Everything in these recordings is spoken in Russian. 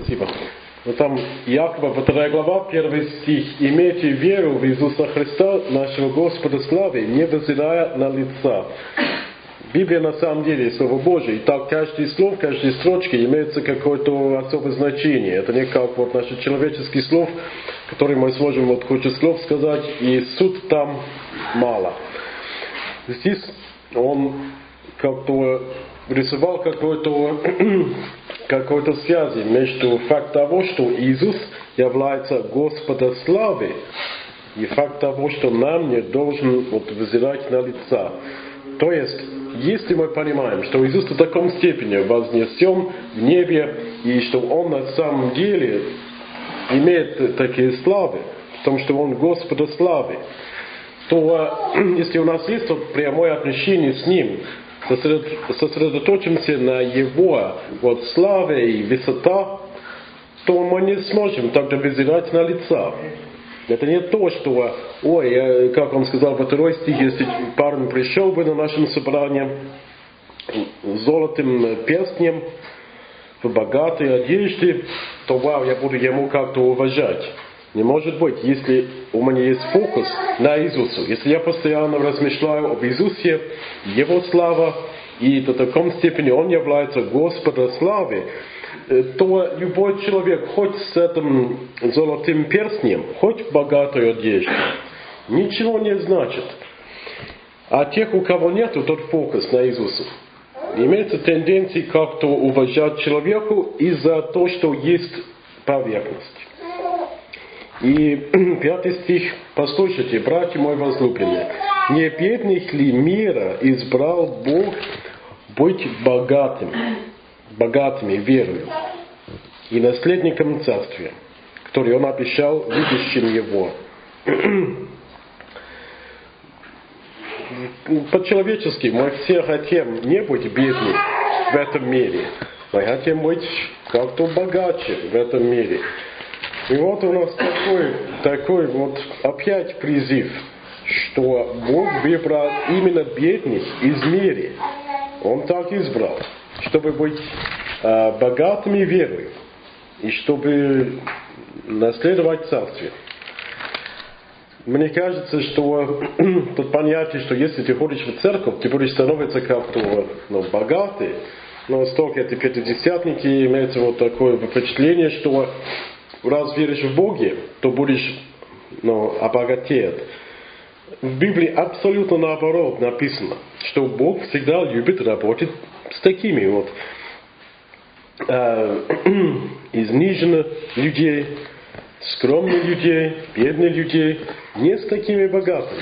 спасибо. Но там Якова, 2 глава, 1 стих. «Имейте веру в Иисуса Христа, нашего Господа славы, не взирая на лица». Библия на самом деле Слово Божие. И так каждый слов, каждой строчке имеется какое-то особое значение. Это не как вот наши человеческие слов, которые мы сможем вот кучу слов сказать, и суть там мало. Здесь он как-то рисовал какой-то связи между фактом того, что Иисус является Господом славы, и факт того, что нам не должен вот взирать на лица. То есть, если мы понимаем, что Иисус в таком степени вознесен в небе, и что Он на самом деле имеет такие славы, в том, что Он Господа славы, то если у нас есть вот прямое отношение с Ним, сосредоточимся на Его вот славе и высота, то мы не сможем тогда взирать на лица. Это не то, что, как он сказал во 2 стихе, если парень пришел бы на нашем собрании с золотым перстнем, в богатой одежде, то я буду ему как-то уважать. Не может быть, если у меня есть фокус на Иисусе, если я постоянно размышляю об Иисусе, Его слава, и до такой степени Он является Господом славы, то любой человек, хоть с этим золотым перстнем, хоть в богатой одежде, ничего не значит. А тех, у кого нет тот фокус на Иисусе, имеется тенденция как-то уважать человеку из-за того, что есть поверхность. И 5 стих, послушайте, братья мои возлюбленные, не бедных ли мира избрал Бог быть богатыми верою и наследником Царствия, который Он обещал любящим Его. По-человечески мы все хотим не быть бедными в этом мире. Мы хотим быть как-то богаче в этом мире. И вот у нас такой вот опять призыв, что Бог выбрал именно бедных из мира. Он так избрал, чтобы быть богатыми верой и чтобы наследовать Царствие. Мне кажется, что тут понятие, что если ты ходишь в церковь, ты будешь становиться как-то богатый, но столько эти пятидесятники имеется вот такое впечатление, что раз веришь в Бога, то будешь обогатеть. В Библии абсолютно наоборот написано, что Бог всегда любит работать с такими вот изниженных людей, скромных людей, бедных людей, не с такими богатыми.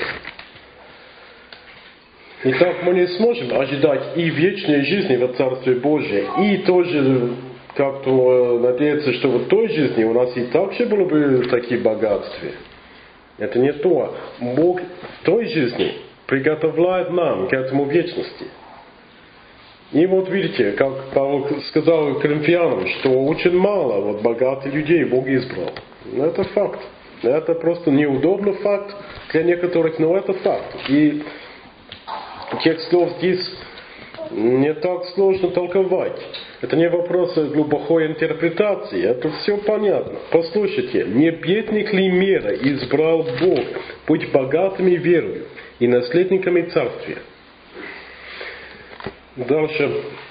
Итак, мы не сможем ожидать и вечной жизни в Царстве Божьем, и тоже как-то надеяться, что в той жизни у нас и так же было бы такие богатства. Это не то. Бог в той жизни приготовляет нам к этому вечности. И вот видите, как Павел сказал коринфянам, что очень мало богатых людей Бог избрал. Это факт. Это просто неудобный факт для некоторых, но это факт. И текст слов здесь не так сложно толковать. Это не вопрос глубокой интерпретации, это все понятно. Послушайте, не бедных ли мира избрал Бог быть богатыми верою и наследниками Царствия? Дальше.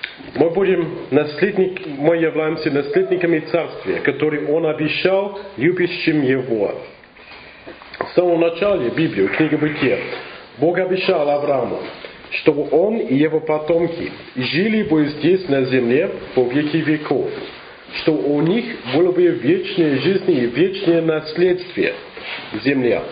Мы являемся наследниками Царствия, который Он обещал любящим Его. В самом начале Библии, книга Бытия, Бог обещал Аврааму, что он и его потомки жили бы здесь на земле по веки веков, что у них было бы вечная жизнь и вечное наследие земля.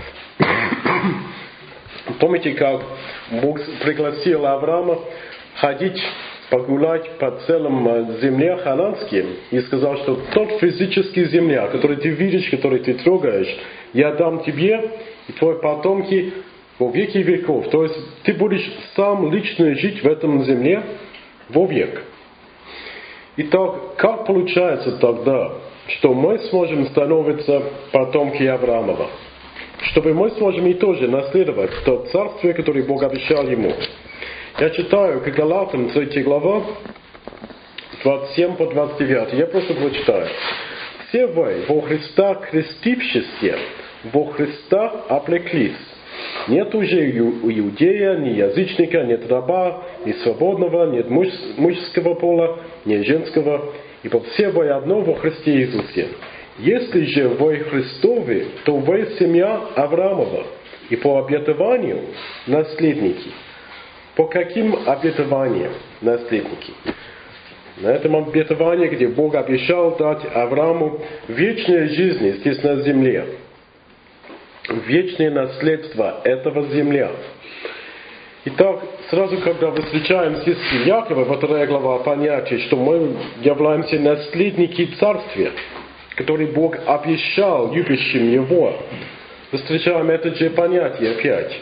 Помните, как Бог пригласил Авраама ходить, погулять по целым земле хананским и сказал, что тот физический земля, который ты видишь, который ты трогаешь, я дам тебе и твои потомки во веки веков. То есть ты будешь сам лично жить в этом земле вовек. Итак, как получается тогда, что мы сможем становиться потомки Авраамова? Чтобы мы сможем и тоже наследовать то царствие, которое Бог обещал ему. Я читаю к Галатам 3 глава, 27 по 29. Я просто прочитаю. «Все вы, во Христа крестившиеся, во Христа облеклись. Нет уже иудея, ни язычника, нет раба, ни свободного, нет мужского пола, ни женского, ибо все вы одно во Христе Иисусе. Если же вы Христовы, то вы семья Авраамова, и по обетованию наследники». По каким обетованиям наследники? На этом обетовании, где Бог обещал дать Аврааму вечную жизнь здесь на земле. Вечное наследство этого земля. Итак, сразу, когда мы встречаем здесь Якова, 2 глава, понятие, что мы являемся наследники Царствия, который Бог обещал любящим Его. Мы встречаем это же понятие опять.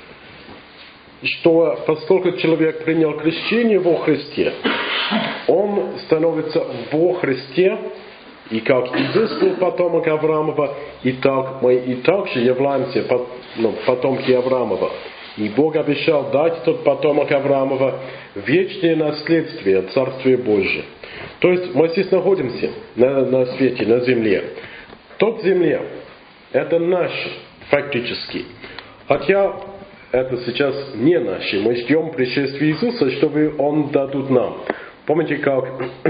Что поскольку человек принял крещение во Христе, он становится во Христе, и как Иисус был потомок Авраамова, и так мы и также являемся потомки Авраамова. И Бог обещал дать тот потомок Авраамова вечное наследие Царствия Божия. То есть мы здесь находимся на свете, на земле. Тот земля, это наше фактически. Хотя это сейчас не наше. Мы ждем пришествия Иисуса, чтобы Он дадут нам. Помните, как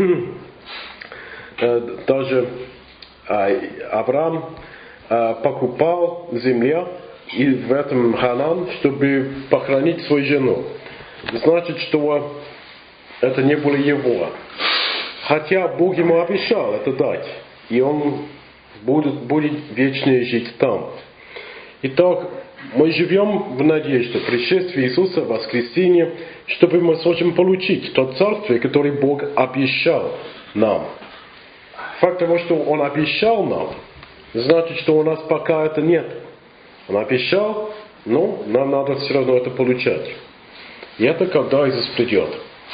даже Авраам покупал землю и в этом Ханан, чтобы похоронить свою жену. Значит, что это не было его. Хотя Бог ему обещал это дать. И он будет вечно жить там. Итак, мы живем в надежде пришествия Иисуса, воскресения, чтобы мы сможем получить то царствие, которое Бог обещал нам. Факт того, что Он обещал нам, значит, что у нас пока это нет. Он обещал, но нам надо все равно это получать. И это когда Иисус придет.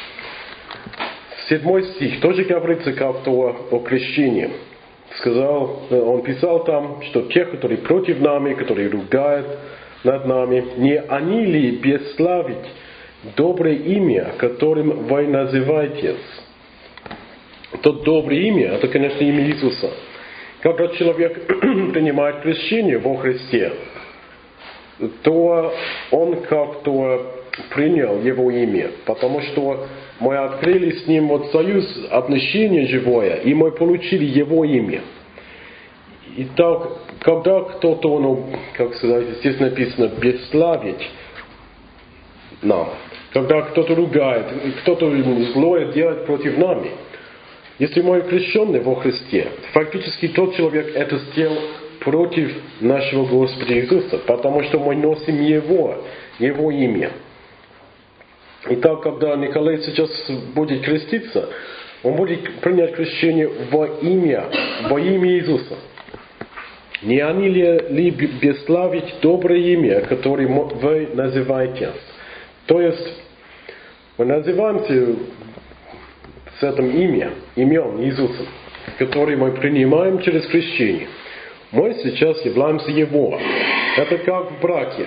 7 стих тоже говорится как-то о крещении. Он писал там, что те, которые против нами, которые ругают над нами, не они ли бесславить доброе имя, которым вы называетесь? То доброе имя, это, конечно, имя Иисуса. Когда человек принимает крещение во Христе, то он как-то принял Его имя, потому что мы открыли с Ним союз, отношение живое, и мы получили Его имя. Итак, когда кто-то, как сказать, здесь написано, бесславить нам, когда кто-то ругает, кто-то злое делает против нами, если мы крещены во Христе, фактически тот человек это сделал против нашего Господа Иисуса, потому что мы носим Его имя. Итак, когда Николай сейчас будет креститься, он будет принять крещение во имя Иисуса. Не они ли бесславить доброе имя, которое вы называетесь? То есть, мы называемся с этим имен Иисуса, которое мы принимаем через крещение. Мы сейчас являемся Его. Это как в браке.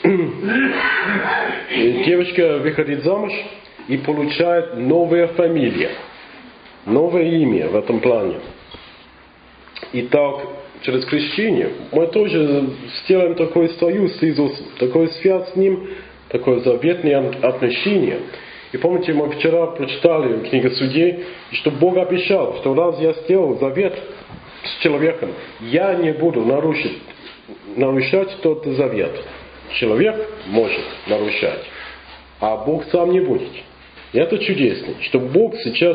Девочка выходит замуж и получает новую фамилию, новое имя в этом плане. Итак, через крещение мы тоже сделаем такой союз с Иисусом, такой связь с Ним, такое заветное отношение. И помните, мы вчера прочитали в книге Судей, что Бог обещал, что раз я сделал завет с человеком, я не буду нарушать тот завет. Человек может нарушать, а Бог сам не будет. И это чудесно, что Бог сейчас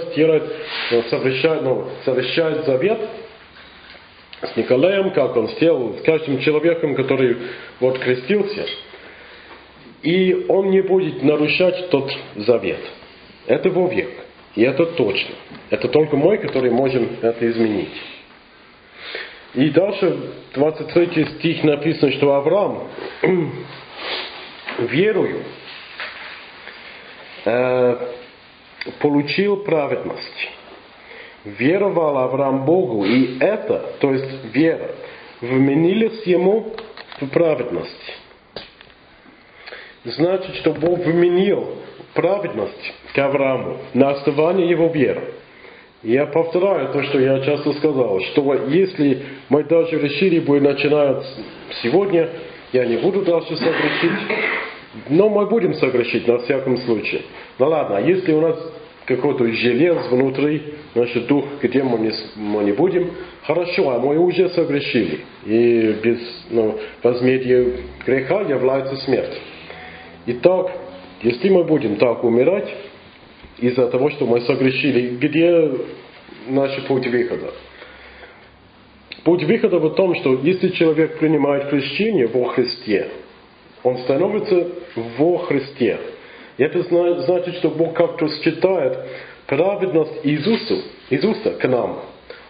совершает завет с Николаем, как Он сделал с каждым человеком, который крестился. И Он не будет нарушать тот завет. Это вовек. И это точно. Это только мы, которые можем это изменить. И дальше, 23 стих написано, что Авраам верою получил праведность. Веровал Авраам Богу, и это, то есть вера, вменилась ему в праведность. Значит, что Бог вменил праведность к Аврааму на основании его веры. Я повторяю то, что я часто сказал, что если мы даже решили бы начинать сегодня, я не буду дальше согрешить, но мы будем согрешить на всяком случае. Ну ладно, если у нас какой-то желез внутри, наш дух, где мы не будем, хорошо, а мы уже согрешили. И без возмездия греха является смерть. Итак, если мы будем так умирать, из-за того, что мы согрешили, где наш путь выхода? Путь выхода в том, что если человек принимает крещение во Христе, он становится во Христе. И это значит, что Бог как-то считает праведность Иисуса к нам.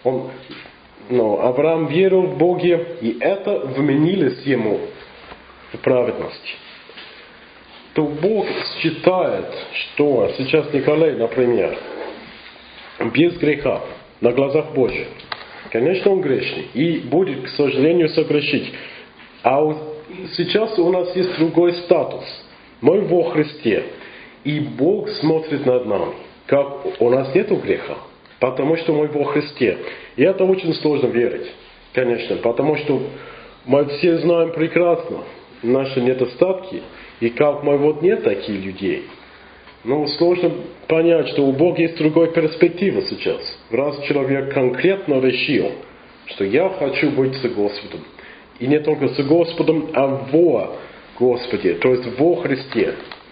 Авраам верил в Бога, и это вменилось ему в праведность. То Бог считает, что сейчас Николай, например, без греха, на глазах Божьих, конечно, он грешный и будет, к сожалению, согрешить. А сейчас у нас есть другой статус. Мы во Христе. И Бог смотрит над нами, как у нас нет греха, потому что мы во Христе. И это очень сложно верить, конечно, потому что мы все знаем прекрасно наши недостатки, и как мы нет таких людей. Но сложно понять, что у Бога есть другая перспектива сейчас. Раз человек конкретно решил, что я хочу быть с Господом. И не только с Господом, а во Господе, то есть во Христе.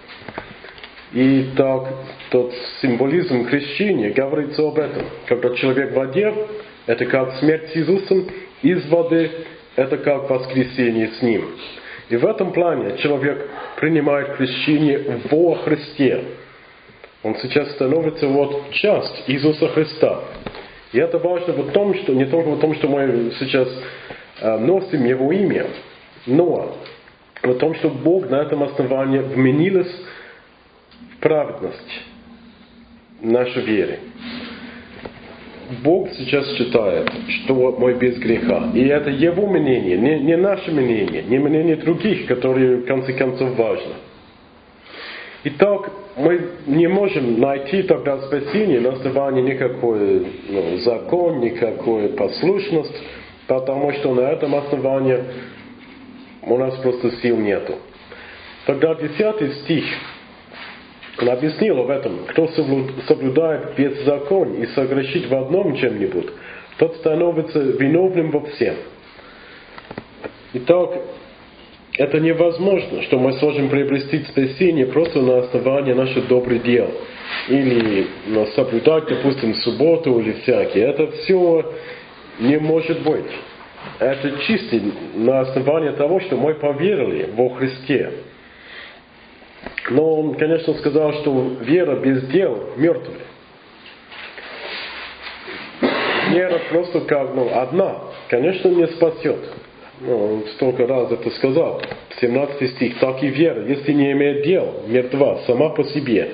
И так, тот символизм крещения говорится об этом. Когда человек в воде, это как смерть с Иисусом, из воды, это как воскресение с Ним. И в этом плане человек принимает крещение во Христе. Он сейчас становится часть Иисуса Христа. И это важно в том, что не только в том, что мы сейчас носим Его имя, но в том, что Бог на этом основании вменилось в праведность нашей веры. Бог сейчас считает, что мы без греха. И это Его мнение, не наше мнение, не мнение других, которые в конце концов важно. Итак, мы не можем найти тогда спасение на основании никакой закон, никакой послушность, потому что на этом основании у нас просто сил нету. Тогда 10 стих. Он объяснил об этом. Кто соблюдает беззаконие и согрешит в одном чем-нибудь, тот становится виновным во всем. Итак, это невозможно, что мы сможем приобрести спасение просто на основании наших добрых дел. Или соблюдать, допустим, субботу или всякие. Это все не может быть. Это чисто на основании того, что мы поверили во Христе. Но он, конечно, сказал, что вера без дел мертвая. Вера просто как одна, конечно, не спасет. Он столько раз это сказал. 17 стих. Так и вера, если не имеет дел, мертва сама по себе.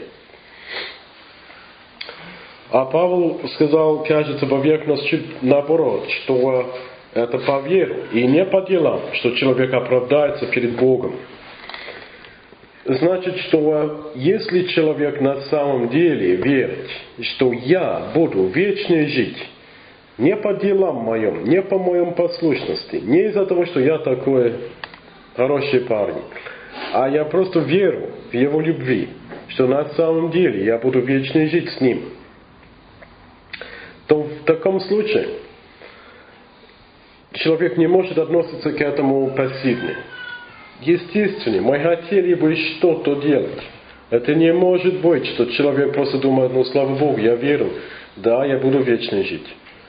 А Павел сказал, кажется, поверхностно наоборот, что это по веру и не по делам, что человек оправдается перед Богом. Значит, что если человек на самом деле верит, что я буду вечно жить, не по делам моим, не по моей послушности, не из-за того, что я такой хороший парень, а я просто верю в Его любви, что на самом деле я буду вечно жить с Ним, то в таком случае человек не может относиться к этому пассивно. Естественно, мы хотели бы что-то делать. Это не может быть, что человек просто думает, слава Богу, я верю, да, я буду вечно жить.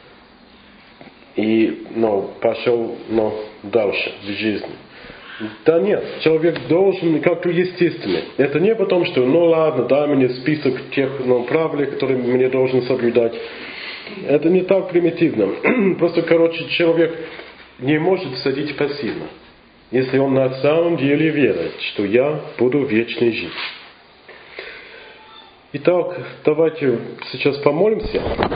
И, пошел, дальше в жизни. Да нет, человек должен как-то естественно. Это не потому, что, ладно, дай мне список тех правил, которые мне должен соблюдать. Это не так примитивно. Просто, человек не может сидеть пассивно, если он на самом деле верит, что я буду вечно жить. Итак, давайте сейчас помолимся.